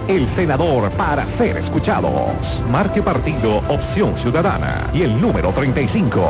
el senador para ser escuchados. Marque partido Opción Ciudadana y el número 35.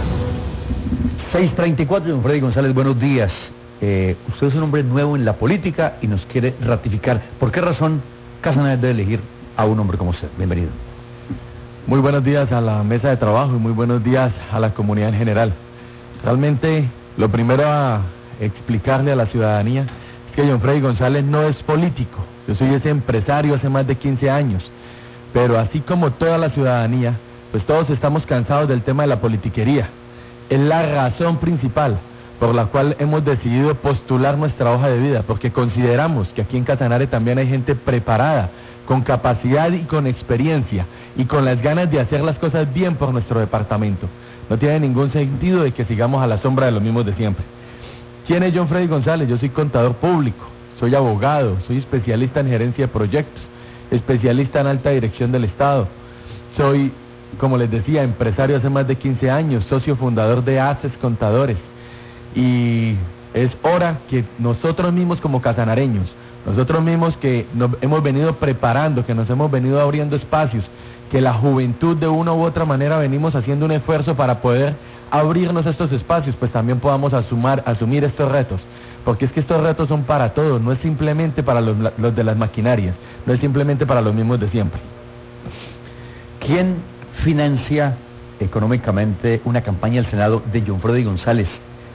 634, don Freddy González, buenos días. Usted es un hombre nuevo en la política y nos quiere ratificar. ¿Por qué razón Casanare debe elegir a un hombre como usted? Bienvenido. Muy buenos días a la mesa de trabajo y muy buenos días a la comunidad en general. Realmente, lo primero a explicarle a la ciudadanía es que John Freddy González no es político. Yo soy ese empresario hace más de 15 años. Pero así como toda la ciudadanía, pues todos estamos cansados del tema de la politiquería. Es la razón principal por la cual hemos decidido postular nuestra hoja de vida, porque consideramos que aquí en Casanare también hay gente preparada, con capacidad y con experiencia, y con las ganas de hacer las cosas bien por nuestro departamento. No tiene ningún sentido de que sigamos a la sombra de los mismos de siempre. ¿Quién es John Freddy González? Yo soy contador público, soy abogado, soy especialista en gerencia de proyectos, especialista en alta dirección del Estado, soy, como les decía, empresario hace más de 15 años, socio fundador de ACES Contadores, y es hora que nosotros mismos como casanareños, nosotros mismos que nos hemos venido preparando, que nos hemos venido abriendo espacios, que la juventud de una u otra manera venimos haciendo un esfuerzo para poder abrirnos estos espacios, pues también podamos asumir estos retos, porque es que estos retos son para todos, no es simplemente para los de las maquinarias, no es simplemente para los mismos de siempre. ¿Quién financia económicamente una campaña del Senado de John Freddy González?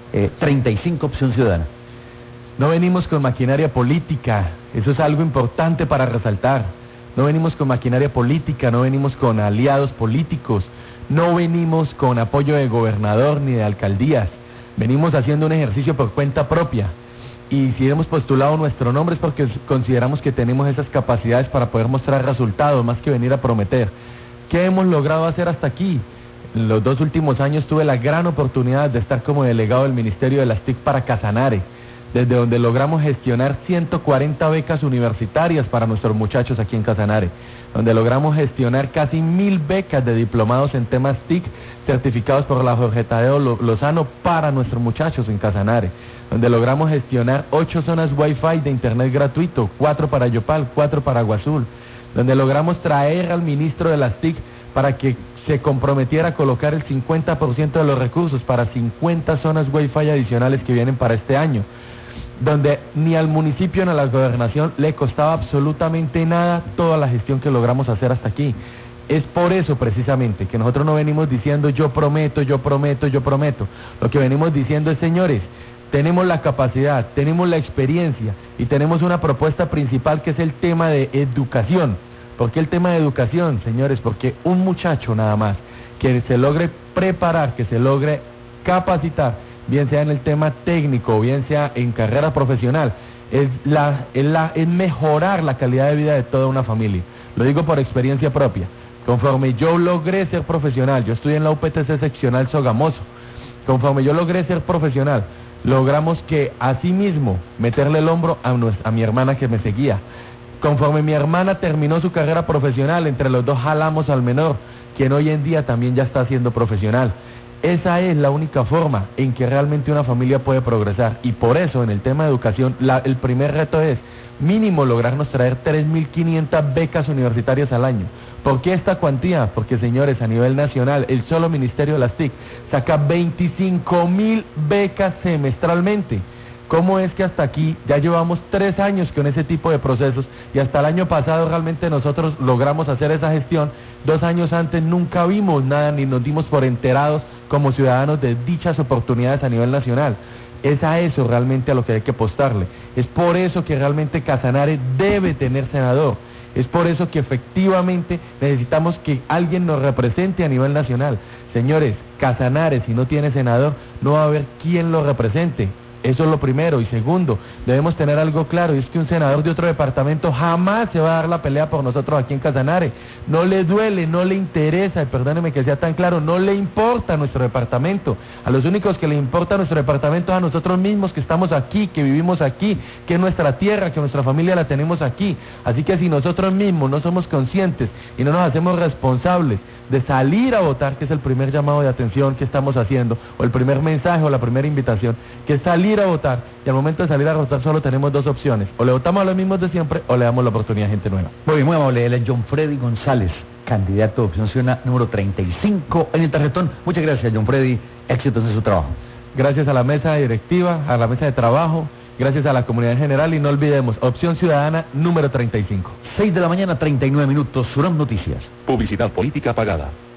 35 Opción Ciudadana. No venimos con maquinaria política, eso es algo importante para resaltar. No venimos con maquinaria política, no venimos con aliados políticos, no venimos con apoyo de gobernador ni de alcaldías. Venimos haciendo un ejercicio por cuenta propia. Y si hemos postulado nuestro nombre es porque consideramos que tenemos esas capacidades para poder mostrar resultados, más que venir a prometer. ¿Qué hemos logrado hacer hasta aquí? En los 2 últimos años tuve la gran oportunidad de estar como delegado del Ministerio de las TIC para Casanare, desde donde logramos gestionar 140 becas universitarias para nuestros muchachos aquí en Casanare, donde logramos gestionar casi 1000 becas de diplomados en temas TIC certificados por la Jorge Tadeo Lozano para nuestros muchachos en Casanare, donde logramos gestionar 8 zonas Wi-Fi de internet gratuito, 4 para Yopal, 4 para Agua Azul, donde logramos traer al ministro de las TIC para que se comprometiera a colocar el 50% de los recursos para 50 zonas Wi-Fi adicionales que vienen para este año, donde ni al municipio ni a la gobernación le costaba absolutamente nada toda la gestión que logramos hacer hasta aquí. Es por eso precisamente que nosotros no venimos diciendo yo prometo, yo prometo, yo prometo. Lo que venimos diciendo es, señores, tenemos la capacidad, tenemos la experiencia y tenemos una propuesta principal que es el tema de educación. ¿Por qué el tema de educación, señores? Porque un muchacho nada más que se logre preparar, que se logre capacitar, bien sea en el tema técnico o bien sea en carrera profesional, es mejorar la calidad de vida de toda una familia. Lo digo por experiencia propia. Conforme yo logré ser profesional, yo estudié en la UPTC seccional Sogamoso, conforme yo logré ser profesional, logramos que asimismo meterle el hombro a mi hermana que me seguía. Conforme mi hermana terminó su carrera profesional, entre los dos jalamos al menor, quien hoy en día también ya está siendo profesional. Esa es la única forma en que realmente una familia puede progresar. Y por eso, en el tema de educación, el primer reto es mínimo lograrnos traer 3.500 becas universitarias al año. ¿Por qué esta cuantía? Porque, señores, a nivel nacional, el solo Ministerio de las TIC saca 25.000 becas semestralmente. ¿Cómo es que hasta aquí ya llevamos 3 años con ese tipo de procesos y hasta el año pasado realmente nosotros logramos hacer esa gestión? 2 años antes nunca vimos nada ni nos dimos por enterados como ciudadanos de dichas oportunidades a nivel nacional. Es a eso realmente a lo que hay que apostarle. Es por eso que realmente Casanare debe tener senador. Es por eso que efectivamente necesitamos que alguien nos represente a nivel nacional. Señores, Casanare, si no tiene senador, no va a haber quien lo represente. Eso es lo primero. Y segundo, debemos tener algo claro, y es que un senador de otro departamento jamás se va a dar la pelea por nosotros aquí en Casanare. No le duele, no le interesa, y perdóneme que sea tan claro, no le importa nuestro departamento. A los únicos que le importa nuestro departamento es a nosotros mismos que estamos aquí, que vivimos aquí, que es nuestra tierra, que nuestra familia la tenemos aquí. Así que si nosotros mismos no somos conscientes y no nos hacemos responsables de salir a votar, que es el primer llamado de atención que estamos haciendo, o el primer mensaje o la primera invitación, que es salir salir a votar. Y al momento de salir a votar solo tenemos dos opciones. O le votamos a los mismos de siempre o le damos la oportunidad a gente nueva. Muy bien, muy amable. Él es John Freddy González, candidato de Opción Ciudadana número 35 en el tarjetón. Muchas gracias, John Freddy. Éxitos en su trabajo. Gracias a la mesa directiva, a la mesa de trabajo, gracias a la comunidad en general y no olvidemos, Opción Ciudadana número 35. 6 de la mañana, 39 minutos, Surán Noticias. Publicidad política pagada.